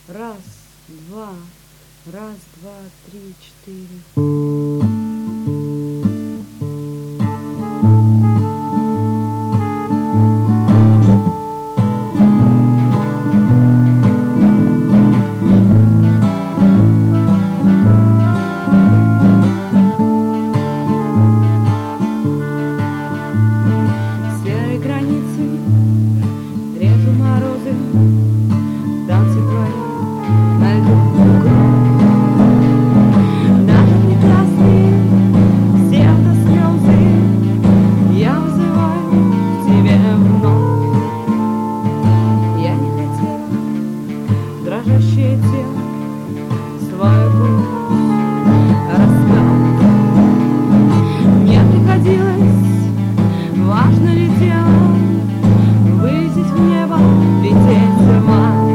Раз, два, раз, два, три, четыре. Серой границы режу морозы, танцы твои на льду кровь. Даже прекрасные все это слезы я вызываю в тебе вновь. Я не хотела дрожащее тело свою грудь раскрыть. Мне приходилось, важно ли дело, вылететь в небо, лететь в май.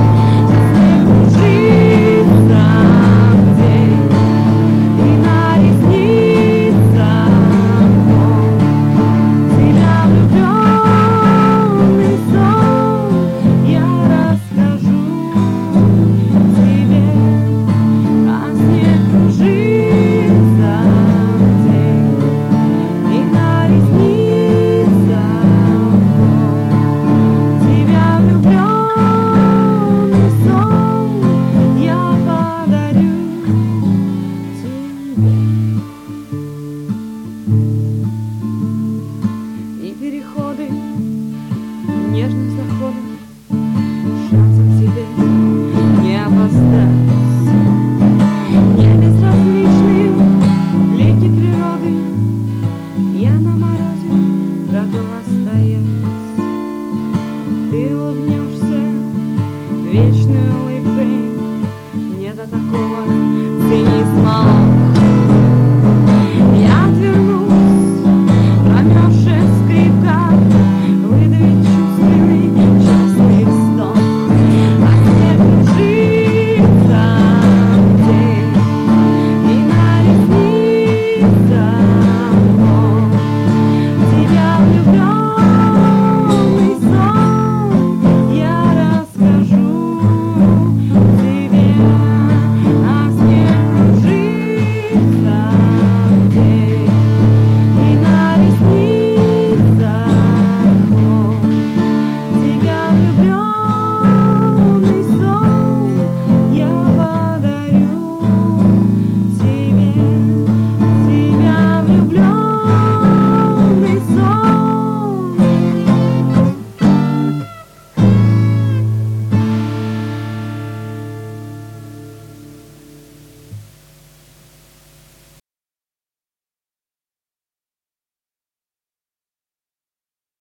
Кружится день, и на ресницах тебя влюбленный сон я расскажу тебе, а снег кружится день, и на ресницах тебя влюбленный сон я подарю тебе. И переходы нежных заходов шансом тебе не опоздать. Не безразличные лики природы я на морозе готова стоять. Ты улыбнешься вечной улыбкой, не до такого цинизма.